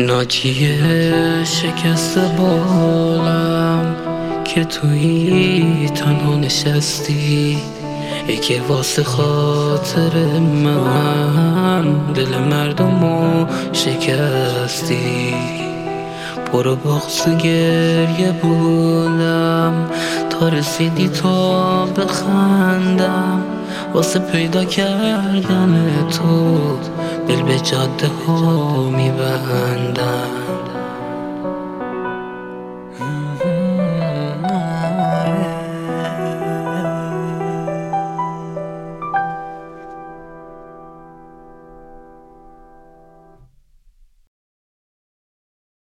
ناجیه شکست بالم که توی تنها نشستی، که واسه خاطر من دل مردمو شکستی. برو بغض گریه بودم تا رسیدی تا بخندم، واسه پیدا کردن تو دل به جاده ها میبندم.